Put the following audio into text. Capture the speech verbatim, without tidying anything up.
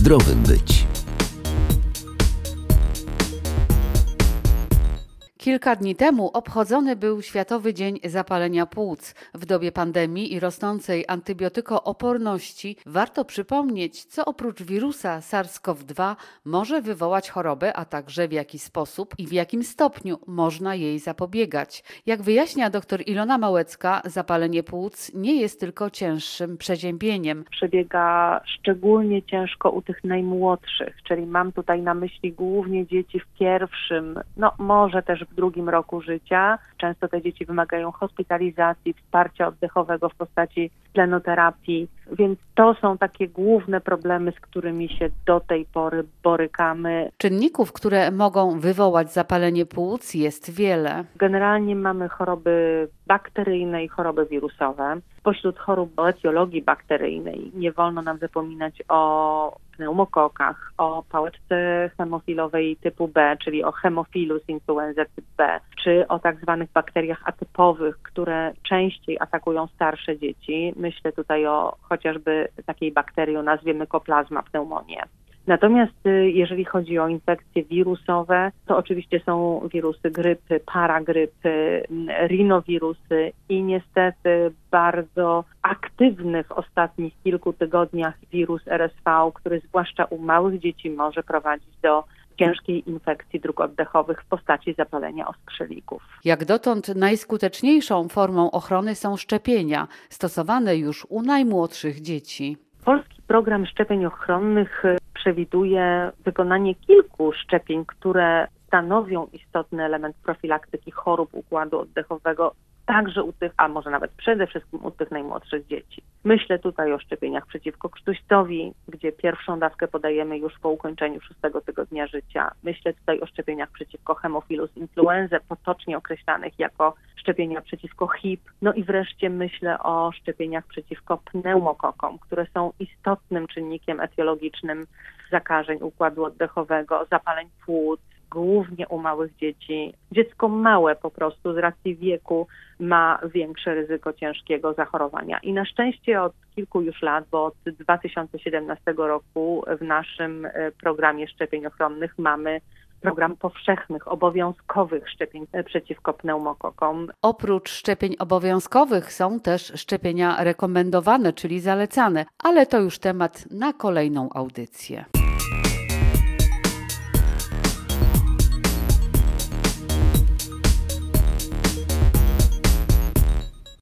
zdrowym być. Kilka dni temu obchodzony był Światowy Dzień Zapalenia Płuc. W dobie pandemii i rosnącej antybiotykooporności warto przypomnieć, co oprócz wirusa SARS-CoV dwa może wywołać chorobę, a także w jaki sposób i w jakim stopniu można jej zapobiegać. Jak wyjaśnia dr Ilona Małecka, zapalenie płuc nie jest tylko cięższym przeziębieniem. Przebiega szczególnie ciężko u tych najmłodszych, czyli mam tutaj na myśli głównie dzieci w pierwszym, no może też w drugim roku życia. Często te dzieci wymagają hospitalizacji, wsparcia oddechowego w postaci tlenoterapii, więc to są takie główne problemy, z którymi się do tej pory borykamy. Czynników, które mogą wywołać zapalenie płuc, jest wiele. Generalnie mamy choroby bakteryjne i choroby wirusowe. Spośród chorób o etiologii bakteryjnej nie wolno nam zapominać o pneumokokach, o pałeczce hemofilowej typu B, czyli o Haemophilus influenzae typ B, czy o tak zwanych bakteriach atypowych, które częściej atakują starsze dzieci. Myślę tutaj o chociażby takiej bakterii o nazwie Mycoplasma pneumoniae. Natomiast jeżeli chodzi o infekcje wirusowe, to oczywiście są wirusy grypy, paragrypy, rinowirusy i niestety bardzo aktywny w ostatnich kilku tygodniach wirus R S V, który zwłaszcza u małych dzieci może prowadzić do ciężkiej infekcji dróg oddechowych w postaci zapalenia oskrzelników. Jak dotąd najskuteczniejszą formą ochrony są szczepienia, stosowane już u najmłodszych dzieci. Polski program szczepień ochronnych przewiduje wykonanie kilku szczepień, które stanowią istotny element profilaktyki chorób układu oddechowego, także u tych, a może nawet przede wszystkim u tych najmłodszych dzieci. Myślę tutaj o szczepieniach przeciwko krztuścowi, gdzie pierwszą dawkę podajemy już po ukończeniu szóstego tygodnia życia. Myślę tutaj o szczepieniach przeciwko Haemophilus influenzae, potocznie określanych jako szczepienia przeciwko H I P. No i wreszcie myślę o szczepieniach przeciwko pneumokokom, które są istotnym czynnikiem etiologicznym zakażeń układu oddechowego, zapaleń płuc, głównie u małych dzieci. Dziecko małe po prostu z racji wieku ma większe ryzyko ciężkiego zachorowania. I na szczęście od kilku już lat, bo od dwa tysiące siedemnastego roku w naszym programie szczepień ochronnych mamy program powszechnych, obowiązkowych szczepień przeciwko pneumokokom. Oprócz szczepień obowiązkowych są też szczepienia rekomendowane, czyli zalecane, ale to już temat na kolejną audycję.